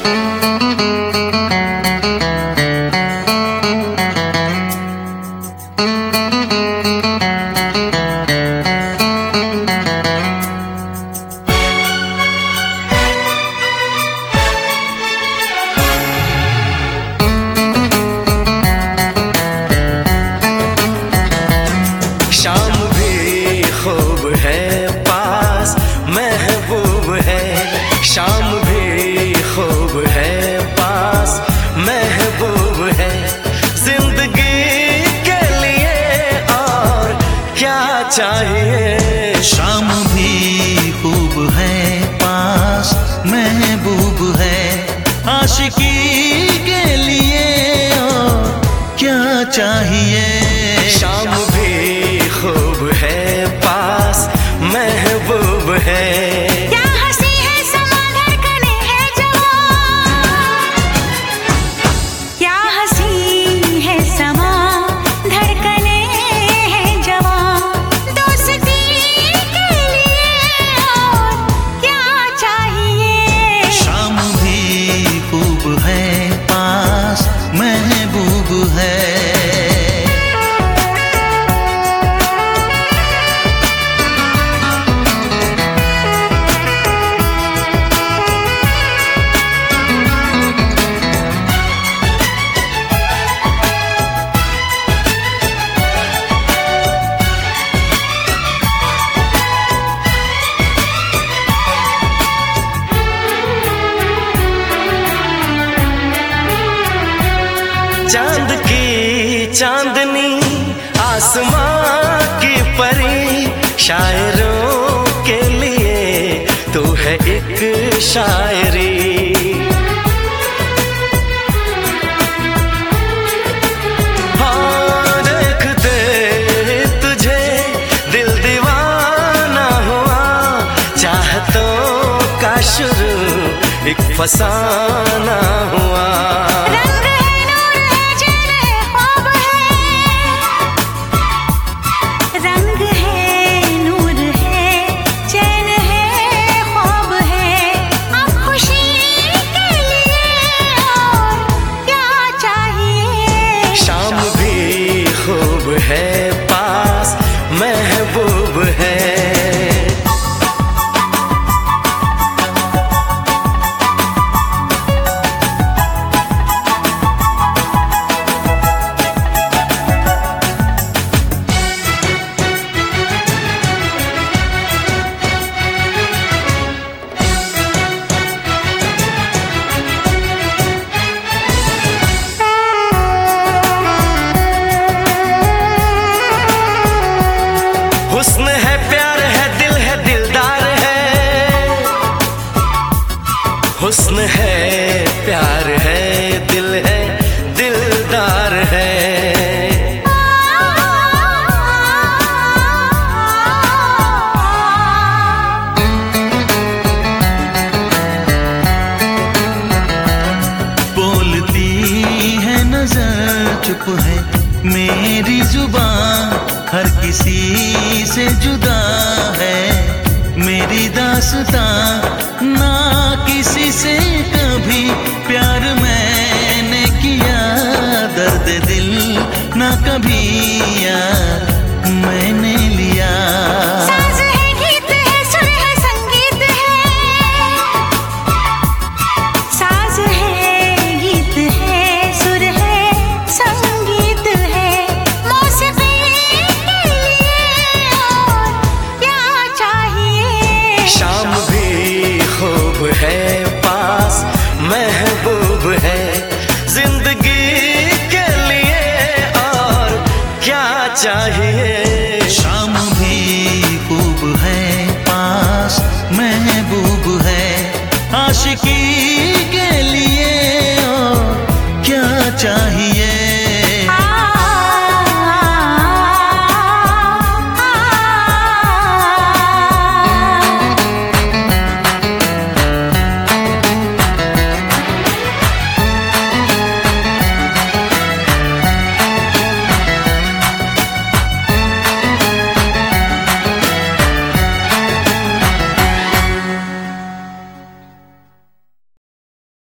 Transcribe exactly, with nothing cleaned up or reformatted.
शाम भी खूब है, पास महबूब है, जिंदगी के लिए और क्या चाहिए। शाम भी खूब है, पास महबूब है, आशिकी के लिए और क्या चाहिए। शाम भी खूब है, पास महबूब है, चांद की चांदनी आसमां की परी, शायरों के लिए तू है एक शायरी। हाँ देखते तुझे दिल दीवाना हुआ, चाहतों का शुरू एक फसाना हुआ। है पास महबूब है, हुस्न है, प्यार है, दिल है, दिलदार है। हुस्न है, प्यार है, दिल है, दिलदार है। बोलती है नजर, चुप है मेरी जुबान, हर किसी से जुदा है मेरी दास्तां। ना किसी से कभी प्यार मैंने किया, दर्द दिल ना कभी यार मैंने लिया। साज है, गीत है, सुर है, संगीत है। साज है, गीत है, सुर है, संगीत है, मौसीकी के लिए और क्या चाहिए। शाम भी खूब है, पास महबूब है, जिंदगी के लिए और क्या चाहिए।